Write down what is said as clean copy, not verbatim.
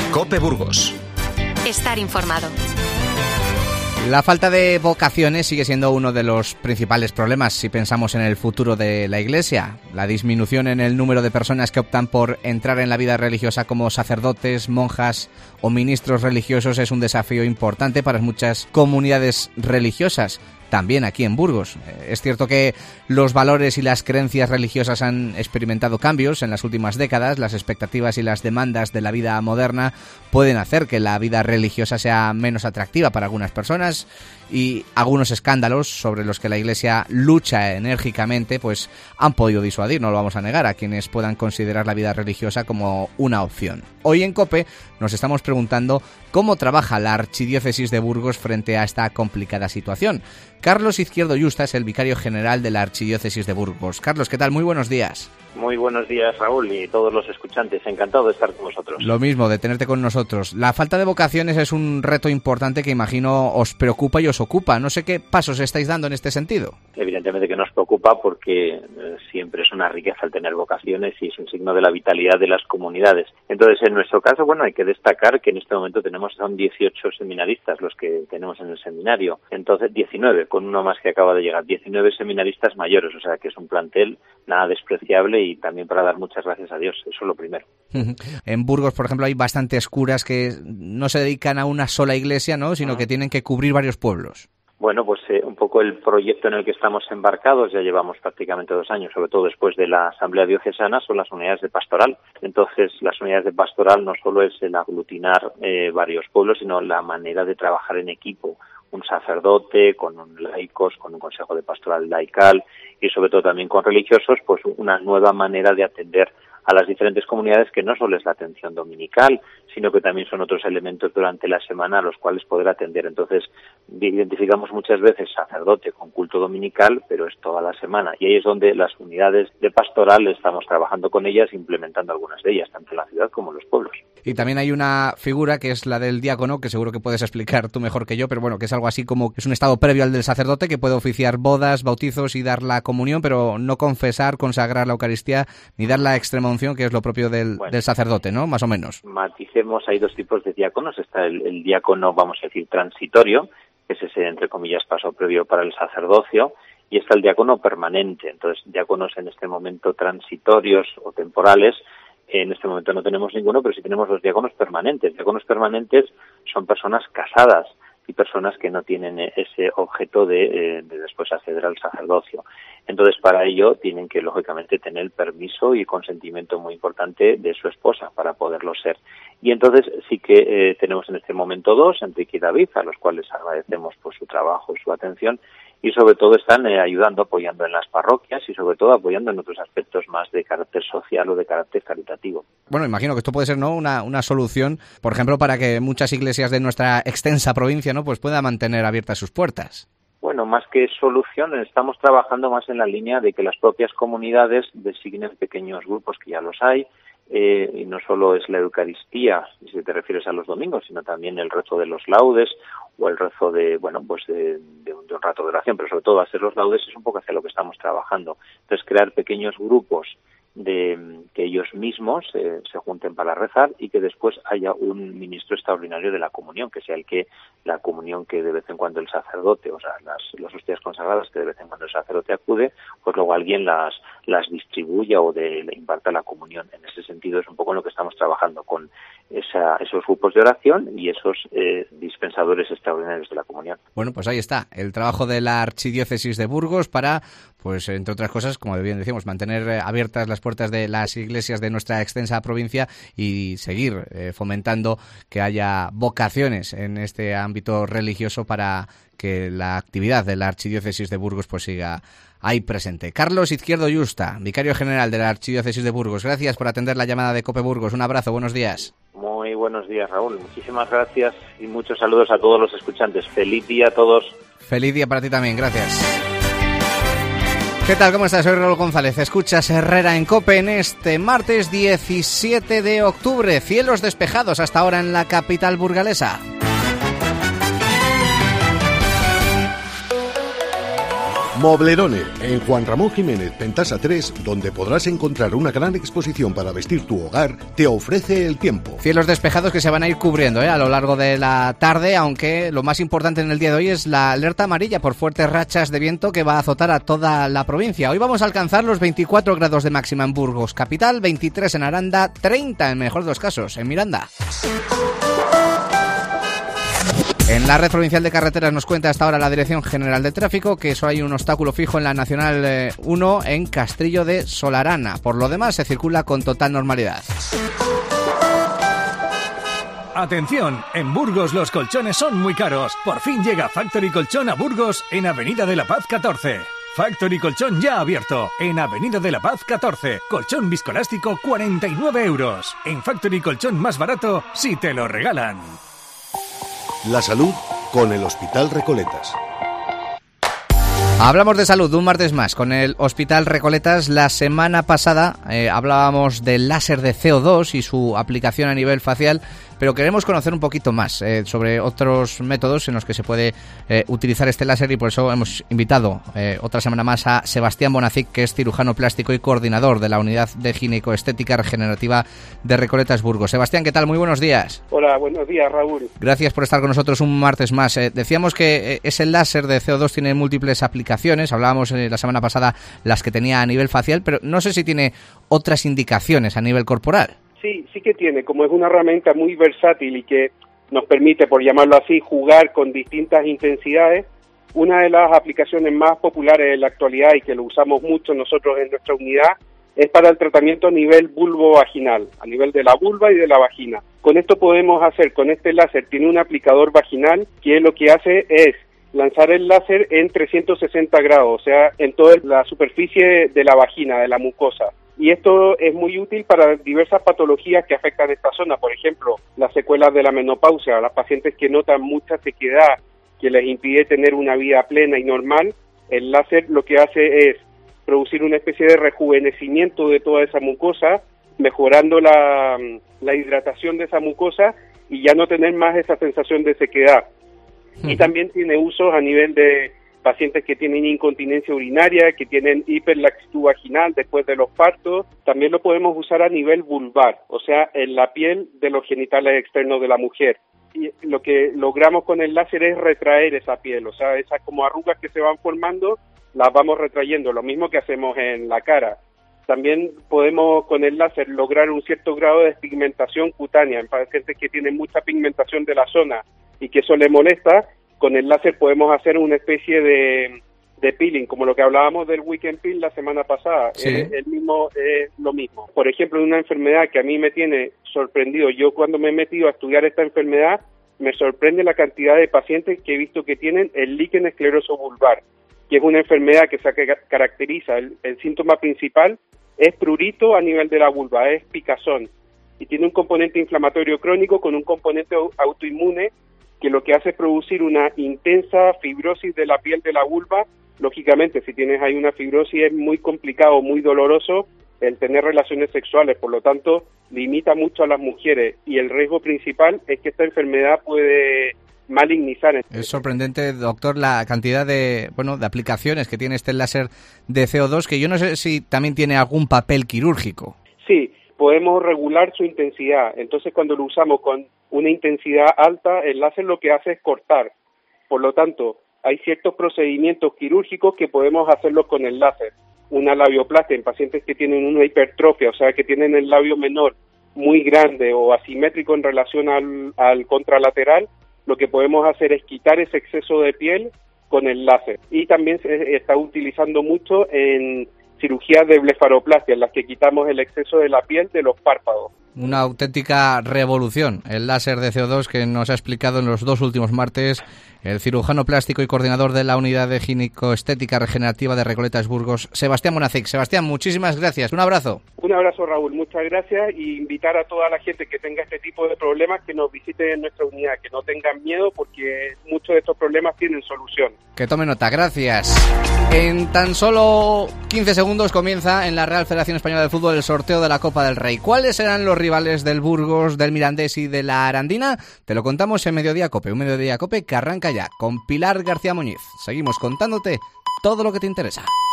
COPE Burgos. Estar informado. La falta de vocaciones sigue siendo uno de los principales problemas si pensamos en el futuro de la Iglesia. La disminución en el número de personas que optan por entrar en la vida religiosa como sacerdotes, monjas o ministros religiosos es un desafío importante para muchas comunidades religiosas. También aquí en Burgos. Es cierto que los valores y las creencias religiosas han experimentado cambios en las últimas décadas. Las expectativas y las demandas de la vida moderna pueden hacer que la vida religiosa sea menos atractiva para algunas personas, y algunos escándalos sobre los que la Iglesia lucha enérgicamente pues han podido disuadir, no lo vamos a negar, a quienes puedan considerar la vida religiosa como una opción. Hoy en COPE nos estamos preguntando cómo trabaja la Archidiócesis de Burgos frente a esta complicada situación. Carlos Izquierdo Yusta es el vicario general de la Archidiócesis de Burgos. Carlos, ¿qué tal? Muy buenos días. Muy buenos días, Raúl, y todos los escuchantes. Encantado de estar con vosotros. Lo mismo, de tenerte con nosotros. La falta de vocaciones es un reto importante que imagino os preocupa y os ocupa. No sé qué pasos estáis dando en este sentido. Evidentemente que nos preocupa porque siempre es una riqueza el tener vocaciones y es un signo de la vitalidad de las comunidades. Entonces, en nuestro caso, hay que destacar que en este momento son 18 seminaristas los que tenemos en el seminario. Entonces, 19, con uno más que acaba de llegar. 19 seminaristas mayores, o sea que es un plantel nada despreciable y también para dar muchas gracias a Dios. Eso es lo primero. En Burgos, por ejemplo, hay bastantes curas que no se dedican a una sola iglesia, ¿no?, sino que tienen que cubrir varios pueblos. Bueno, pues un poco el proyecto en el que estamos embarcados, ya llevamos prácticamente 2 años, sobre todo después de la Asamblea Diocesana, son las unidades de pastoral. Entonces, las unidades de pastoral no solo es el aglutinar varios pueblos, sino la manera de trabajar en equipo. Un sacerdote, con laicos, con un consejo de pastoral laical y sobre todo también con religiosos, pues una nueva manera de atender a las diferentes comunidades, que no solo es la atención dominical, sino que también son otros elementos durante la semana a los cuales poder atender. Entonces, identificamos muchas veces sacerdote con culto dominical, pero es toda la semana. Y ahí es donde las unidades de pastoral estamos trabajando con ellas, implementando algunas de ellas, tanto en la ciudad como en los pueblos. Y también hay una figura que es la del diácono, que seguro que puedes explicar tú mejor que yo, pero que es algo así como que es un estado previo al del sacerdote, que puede oficiar bodas, bautizos y dar la comunión, pero no confesar, consagrar la Eucaristía, ni dar la extrema unción, que es lo propio del sacerdote, ¿no? Más o menos. Maticemos, hay 2 tipos de diáconos. Está el diácono, vamos a decir, transitorio, que es ese, entre comillas, paso previo para el sacerdocio, y está el diácono permanente. Entonces, diáconos en este momento transitorios o temporales, en este momento no tenemos ninguno, pero sí tenemos los diáconos permanentes. Diáconos permanentes son personas casadas y personas que no tienen ese objeto de después acceder al sacerdocio. Entonces, para ello tienen que, lógicamente, tener el permiso y consentimiento muy importante de su esposa para poderlo ser. Y entonces sí que tenemos en este momento 2, Enrique y David, a los cuales agradecemos por su trabajo y su atención, y sobre todo están ayudando, apoyando en las parroquias y sobre todo apoyando en otros aspectos más de carácter social o de carácter caritativo. Bueno, imagino que esto puede ser, ¿no?, una solución, por ejemplo, para que muchas iglesias de nuestra extensa provincia, ¿no?, pues puedan mantener abiertas sus puertas. Bueno, más que solución, estamos trabajando más en la línea de que las propias comunidades designen pequeños grupos, que ya los hay, y no solo es la Eucaristía, si te refieres a los domingos, sino también el rezo de los laudes o el rezo de un rato de oración, pero sobre todo hacer los laudes es un poco hacia lo que estamos trabajando. Entonces, crear pequeños grupos de que ellos mismos se junten para rezar y que después haya un ministro extraordinario de la comunión, que sea la comunión que de vez en cuando el sacerdote, o sea, las hostias consagradas que de vez en cuando el sacerdote acude, pues luego alguien las distribuya o le imparta la comunión. En ese sentido es un poco en lo que estamos trabajando, con esos grupos de oración y esos dispensadores extraordinarios de la comunión. Bueno, pues ahí está, el trabajo de la Archidiócesis de Burgos para, pues entre otras cosas, como bien decíamos, mantener abiertas las puertas de las iglesias de nuestra extensa provincia y seguir fomentando que haya vocaciones en este ámbito religioso para que la actividad de la Archidiócesis de Burgos pues siga ahí presente. Carlos Izquierdo Yusta, vicario general de la Archidiócesis de Burgos, gracias por atender la llamada de COPE Burgos. Un abrazo, buenos días. Muy buenos días, Raúl. Muchísimas gracias y muchos saludos a todos los escuchantes. Feliz día a todos. Feliz día para ti también, gracias. ¿Qué tal? ¿Cómo estás? Soy Raúl González. Escuchas Herrera en COPE en este martes 17 de octubre. Cielos despejados hasta ahora en la capital burgalesa. Moblerone, en Juan Ramón Jiménez, Pentasa 3, donde podrás encontrar una gran exposición para vestir tu hogar, te ofrece el tiempo. Cielos despejados que se van a ir cubriendo a lo largo de la tarde, aunque lo más importante en el día de hoy es la alerta amarilla por fuertes rachas de viento que va a azotar a toda la provincia. Hoy vamos a alcanzar los 24 grados de máxima en Burgos capital, 23 en Aranda, 30 en mejor de los casos en Miranda. En la red provincial de carreteras nos cuenta hasta ahora la Dirección General de Tráfico que solo hay un obstáculo fijo en la Nacional 1 en Castrillo de Solarana. Por lo demás se circula con total normalidad. Atención, en Burgos los colchones son muy caros. Por fin llega Factory Colchón a Burgos en Avenida de la Paz 14. Factory Colchón ya abierto en Avenida de la Paz 14. Colchón viscoelástico 49 euros. En Factory Colchón más barato si te lo regalan. La salud con el Hospital Recoletas. Hablamos de salud un martes más con el Hospital Recoletas. La semana pasada hablábamos del láser de CO2 y su aplicación a nivel facial, pero queremos conocer un poquito más sobre otros métodos en los que se puede utilizar este láser y por eso hemos invitado otra semana más a Sebastián Bonacic, que es cirujano plástico y coordinador de la Unidad de Ginecoestética Regenerativa de Recoletas Burgos. Sebastián, ¿qué tal? Muy buenos días. Hola, buenos días, Raúl. Gracias por estar con nosotros un martes más. Decíamos que ese láser de CO2 tiene múltiples aplicaciones. Hablábamos la semana pasada las que tenía a nivel facial, pero no sé si tiene otras indicaciones a nivel corporal. Sí que tiene, como es una herramienta muy versátil y que nos permite, por llamarlo así, jugar con distintas intensidades. Una de las aplicaciones más populares en la actualidad y que lo usamos mucho nosotros en nuestra unidad es para el tratamiento a nivel vulvo-vaginal, a nivel de la vulva y de la vagina. Con esto podemos hacer, con este láser, tiene un aplicador vaginal que lo que hace es lanzar el láser en 360 grados, o sea, en toda la superficie de la vagina, de la mucosa. Y esto es muy útil para diversas patologías que afectan esta zona, por ejemplo, las secuelas de la menopausia, las pacientes que notan mucha sequedad que les impide tener una vida plena y normal. El láser lo que hace es producir una especie de rejuvenecimiento de toda esa mucosa, mejorando la hidratación de esa mucosa y ya no tener más esa sensación de sequedad. Y también tiene usos a nivel de pacientes que tienen incontinencia urinaria, que tienen hiperlaxitud vaginal después de los partos. También lo podemos usar a nivel vulvar, o sea, en la piel de los genitales externos de la mujer. Y lo que logramos con el láser es retraer esa piel, o sea, esas como arrugas que se van formando, las vamos retrayendo, lo mismo que hacemos en la cara. También podemos con el láser lograr un cierto grado de despigmentación cutánea en pacientes que tienen mucha pigmentación de la zona y que eso les molesta. Con el láser podemos hacer una especie de peeling, como lo que hablábamos del weekend peel la semana pasada. Sí. Es lo mismo. Por ejemplo, una enfermedad que a mí me tiene sorprendido, yo cuando me he metido a estudiar esta enfermedad, me sorprende la cantidad de pacientes que he visto que tienen el líquen escleroso vulvar, que es una enfermedad que se caracteriza, el síntoma principal es prurito a nivel de la vulva, es picazón, y tiene un componente inflamatorio crónico con un componente autoinmune que lo que hace es producir una intensa fibrosis de la piel de la vulva. Lógicamente, si tienes ahí una fibrosis es muy complicado, muy doloroso el tener relaciones sexuales, por lo tanto, limita mucho a las mujeres y el riesgo principal es que esta enfermedad puede malignizar. Es sorprendente, doctor, la cantidad de aplicaciones que tiene este láser de CO2, que yo no sé si también tiene algún papel quirúrgico. Sí, podemos regular su intensidad. Entonces, cuando lo usamos con una intensidad alta, el láser lo que hace es cortar. Por lo tanto, hay ciertos procedimientos quirúrgicos que podemos hacerlos con el láser. Una labioplastia en pacientes que tienen una hipertrofia, o sea, que tienen el labio menor muy grande o asimétrico en relación al contralateral, lo que podemos hacer es quitar ese exceso de piel con el láser. Y también se está utilizando mucho en cirugías de blefaroplastia, en las que quitamos el exceso de la piel de los párpados. Una auténtica revolución, el láser de CO2 que nos ha explicado en los 2 últimos martes el cirujano plástico y coordinador de la Unidad de Ginecoestética Regenerativa de Recoletas Burgos, Sebastián Bonacic. Sebastián, muchísimas gracias. Un abrazo. Un abrazo, Raúl. Muchas gracias y invitar a toda la gente que tenga este tipo de problemas que nos visite en nuestra unidad, que no tengan miedo porque muchos de estos problemas tienen solución. Que tome nota. Gracias. En tan solo 15 segundos comienza en la Real Federación Española de Fútbol el sorteo de la Copa del Rey. ¿Cuáles serán los rivales del Burgos, del Mirandés y de la Arandina? Te lo contamos en Mediodía Cope, un Mediodía Cope que arranca ya con Pilar García Muñiz. Seguimos contándote todo lo que te interesa.